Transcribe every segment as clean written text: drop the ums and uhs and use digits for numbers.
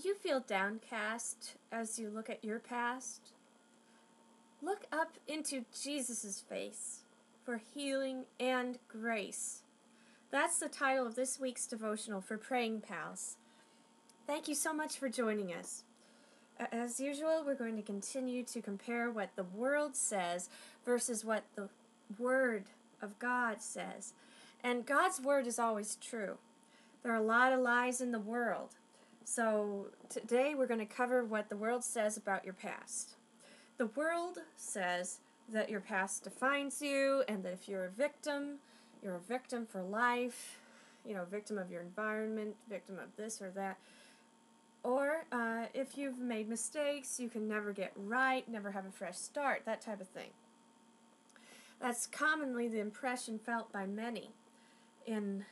you feel downcast as you look at your past? Look up into Jesus' face for healing and grace. That's the title of this week's devotional for Praying Pals. Thank you so much for joining us. As usual, we're going to continue to compare what the world says versus what the Word of God says. And God's Word is always true. There are a lot of lies in the world. So today we're going to cover what the world says about your past. The world says that your past defines you and that if you're a victim for life, victim of your environment, victim of this or that. Or if you've made mistakes, you can never get right, never have a fresh start, that type of thing. That's commonly the impression felt by many in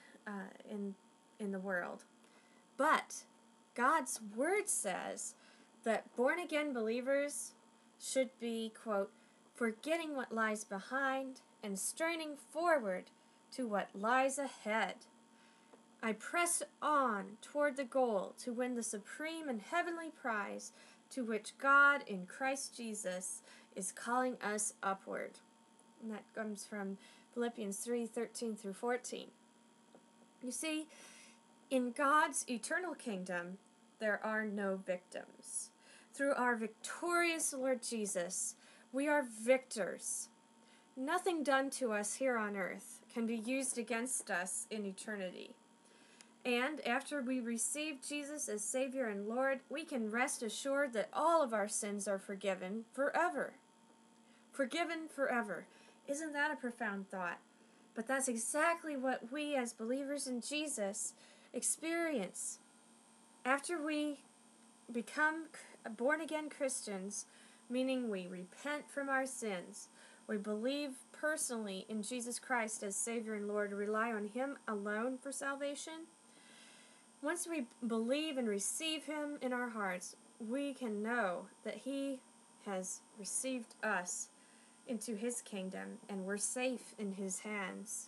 the world. But God's Word says that born-again believers should be, quote, forgetting what lies behind and straining forward to what lies ahead. I press on toward the goal to win the supreme and heavenly prize to which God in Christ Jesus is calling us upward. And that comes from Philippians 3:13 through 14. You see, in God's eternal kingdom, there are no victims. Through our victorious Lord Jesus, we are victors. Nothing done to us here on earth can be used against us in eternity. And after we receive Jesus as Savior and Lord, we can rest assured that all of our sins are forgiven forever. Forgiven forever. Isn't that a profound thought? But that's exactly what we as believers in Jesus experience. After we become born-again Christians, meaning we repent from our sins, we believe personally in Jesus Christ as Savior and Lord, rely on Him alone for salvation. Once we believe and receive Him in our hearts, we can know that He has received us into His kingdom and we're safe in His hands.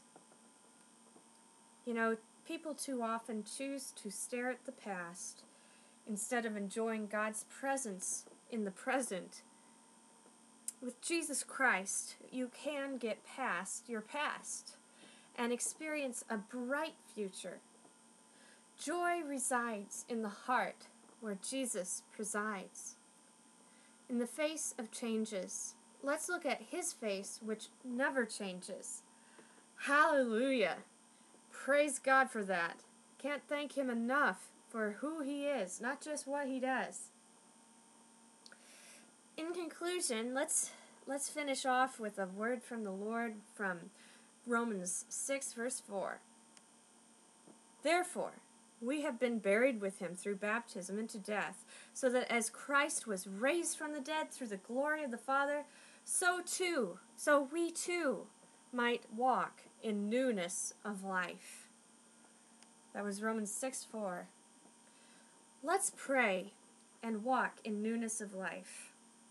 People too often choose to stare at the past instead of enjoying God's presence in the present. With Jesus Christ, you can get past your past and experience a bright future. Joy resides in the heart where Jesus presides. In the face of changes, let's look at His face which never changes. Hallelujah! Praise God for that. Can't thank Him enough for who He is, not just what He does. In conclusion, let's finish off with a word from the Lord from Romans 6, verse 4. Therefore, we have been buried with Him through baptism into death, so that as Christ was raised from the dead through the glory of the Father, so we too might walk in newness of life. That was Romans 6:4. Let's pray and walk in newness of life.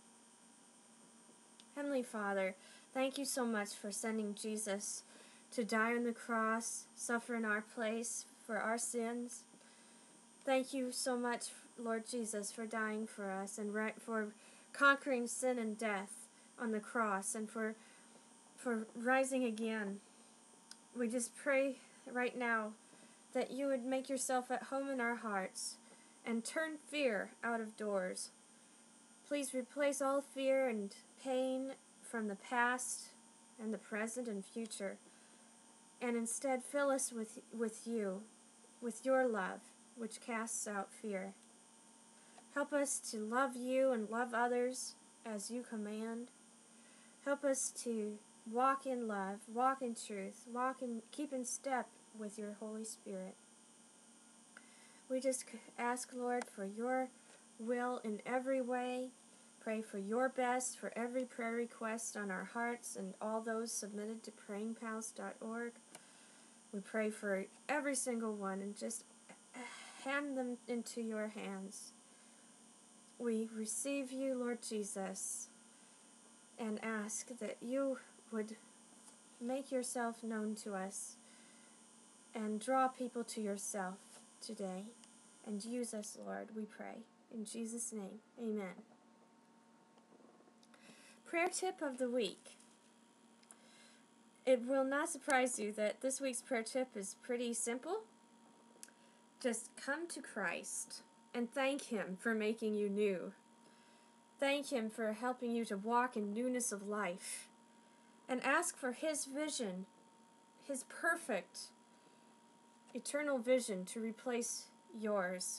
Heavenly Father, thank you so much for sending Jesus to die on the cross, suffer in our place for our sins. Thank you so much, Lord Jesus, for dying for us and for conquering sin and death on the cross and for rising again. We just pray right now that you would make yourself at home in our hearts and turn fear out of doors. Please replace all fear and pain from the past and the present and future, and instead fill us with you, with your love, which casts out fear. Help us to love you and love others as you command. Help us to walk in love, walk in truth, keep in step with your Holy Spirit. We just ask, Lord, for your will in every way. Pray for your best for every prayer request on our hearts and all those submitted to prayingpals.org. We pray for every single one and just hand them into your hands. We receive you, Lord Jesus, and ask that you would make yourself known to us and draw people to yourself today. and use us, Lord, we pray. In Jesus' name, amen. Prayer tip of the week. It will not surprise you that this week's prayer tip is pretty simple. Just come to Christ and thank Him for making you new. Thank Him for helping you to walk in newness of life. And ask for His vision, His perfect, eternal vision to replace yours.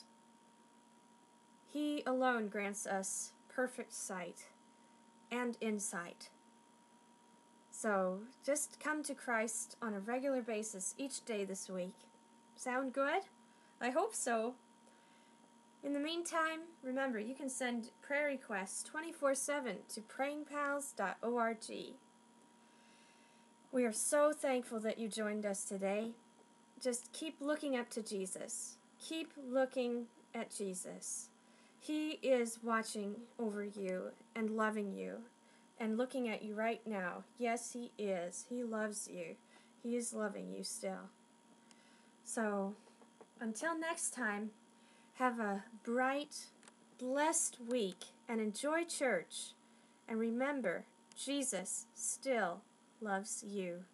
He alone grants us perfect sight and insight. So just come to Christ on a regular basis each day this week. Sound good? I hope so. In the meantime, remember, you can send prayer requests 24/7 to prayingpals.org. We are so thankful that you joined us today. Just keep looking up to Jesus. Keep looking at Jesus. He is watching over you and loving you and looking at you right now. Yes, He is. He loves you. He is loving you still. So, until next time, have a bright, blessed week and enjoy church. And remember, Jesus still loves you.